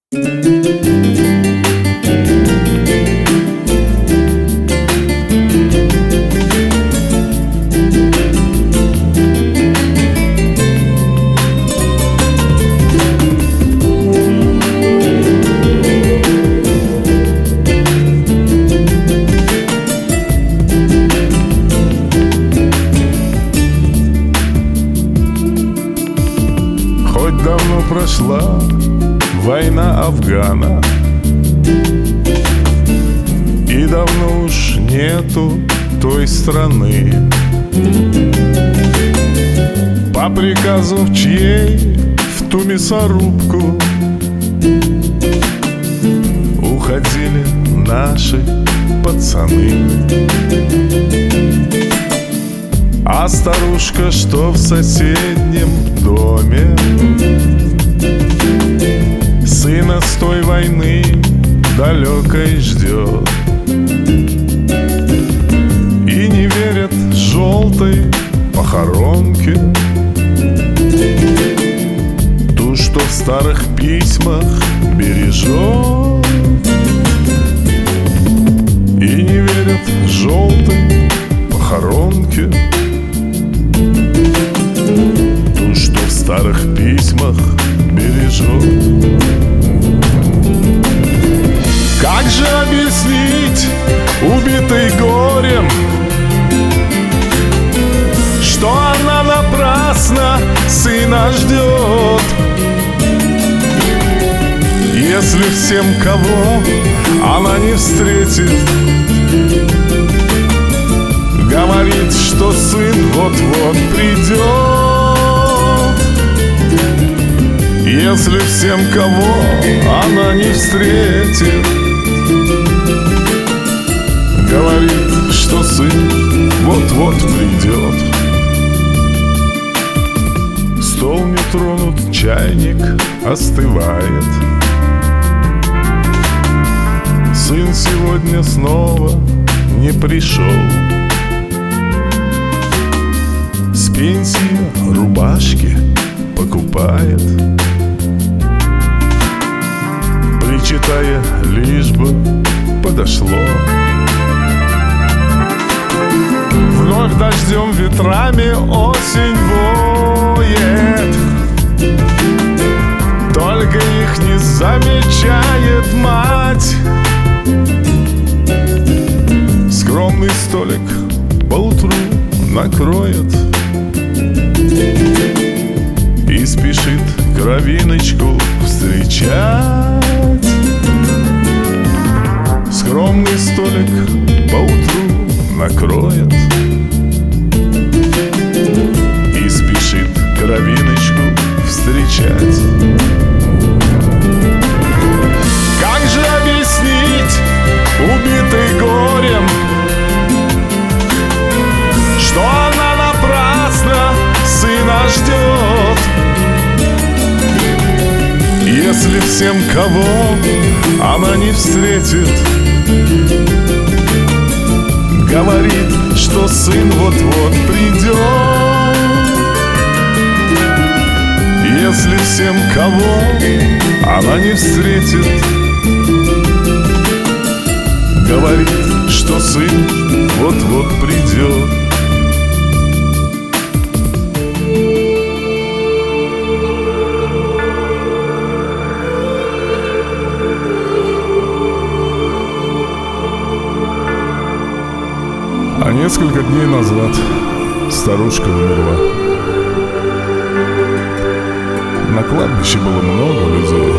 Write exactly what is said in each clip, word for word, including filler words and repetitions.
Хоть давно прошла война Афгана, и давно уж нету той страны, по приказу чьей в ту мясорубку уходили наши пацаны. А старушка, что в соседнем доме, сына с той войны далекой ждет, и не верят желтой похоронке, ту, что в старых письмах бережет. И не верят желтой похоронке, ту, что в старых письмах бережет. Как же объяснить убитой горем, что она напрасно сына ждет, если всем, кого она не встретит, говорит, что сын вот-вот придет? Если всем, кого она не встретит, говорит, что сын вот-вот придет. Стол не тронут, чайник остывает. Сын сегодня снова не пришел. С пенсии рубашки покупает, причитая, лишь бы подошло. Вновь дождем, ветрами осень воет, только их не замечает мать. Скромный столик поутру накроет и спешит кровиночку встречать. Скромный столик поутру накроет и спешит кровиночку встречать. Как же объяснить убитой горем, что она напрасно сына ждет, если всем, кого она не встретит, говорит, что сын вот-вот придет? Если всем, кого она не встретит, говорит, что сын вот-вот придет. А несколько дней назад старушка умерла. На кладбище было много людей.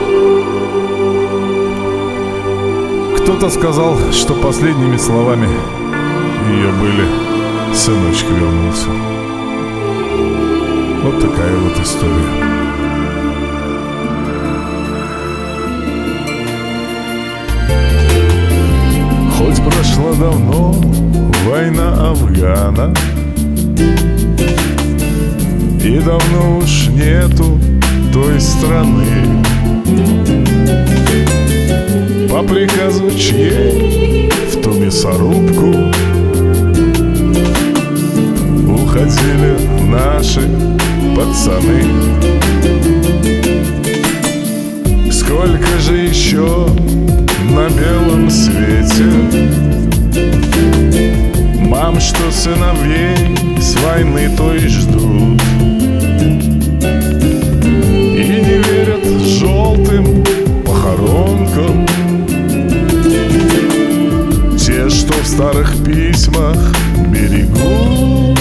Кто-то сказал, что последними словами ее были: «Сыночек вернулся». Вот такая вот история. Хоть прошла давно война Афгана, и давно уж нету той страны, по приказу чьей в ту мясорубку уходили наши пацаны. Сколько все на белом свете. Мам, что сыновей с войны той ждут и не верят желтым похоронкам. Те, что в старых письмах берегут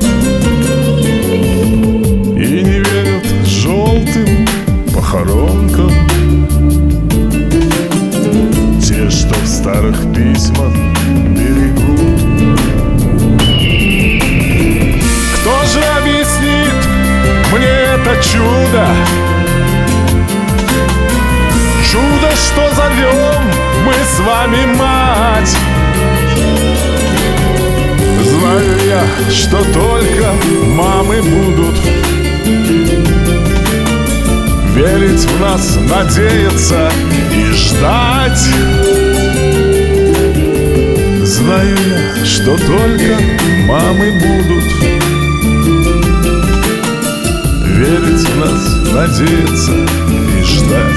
и не верят желтым похоронкам. Те, что в старых письмах берегут. Кто же объяснит мне это чудо? Чудо, что зовем мы с вами мать. Знаю я, что только мамы будут верить в нас, надеяться и ждать. Знаю я, что только мамы будут верить в нас, надеяться и ждать.